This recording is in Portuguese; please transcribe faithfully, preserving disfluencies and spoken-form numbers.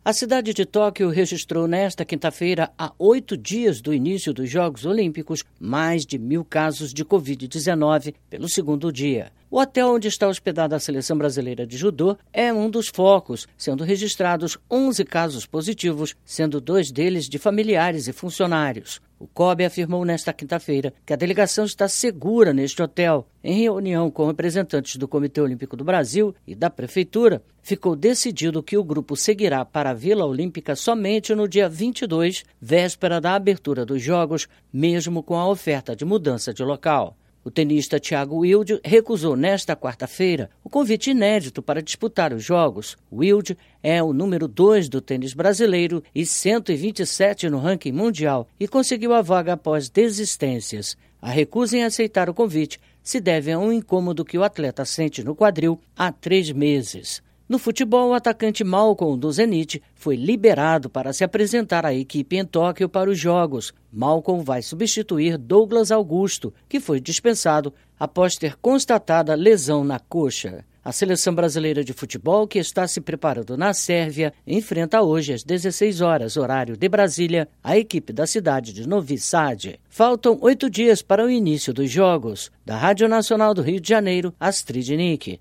A cidade de Tóquio registrou nesta quinta-feira, a oito dias do início dos Jogos Olímpicos, mais de mil casos de covid dezenove pelo segundo dia. O hotel onde está hospedada a Seleção Brasileira de Judô é um dos focos, sendo registrados onze casos positivos, sendo dois deles de familiares e funcionários. O C O B afirmou nesta quinta-feira que a delegação está segura neste hotel. Em reunião com representantes do Comitê Olímpico do Brasil e da Prefeitura, ficou decidido que o grupo seguirá para a Vila Olímpica somente no dia vinte e dois, véspera da abertura dos Jogos, mesmo com a oferta de mudança de local. O tenista Thiago Wilde recusou nesta quarta-feira o convite inédito para disputar os Jogos. Wilde é o número dois do tênis brasileiro e cento e vinte e sete no ranking mundial e conseguiu a vaga após desistências. A recusa em aceitar o convite se deve a um incômodo que o atleta sente no quadril há três meses. No futebol, o atacante Malcom, do Zenit, foi liberado para se apresentar à equipe em Tóquio para os Jogos. Malcom vai substituir Douglas Augusto, que foi dispensado após ter constatada lesão na coxa. A seleção brasileira de futebol, que está se preparando na Sérvia, enfrenta hoje às dezesseis horas, horário de Brasília, a equipe da cidade de Novi Sad. Faltam oito dias para o início dos Jogos. Da Rádio Nacional do Rio de Janeiro, Astrid Nick.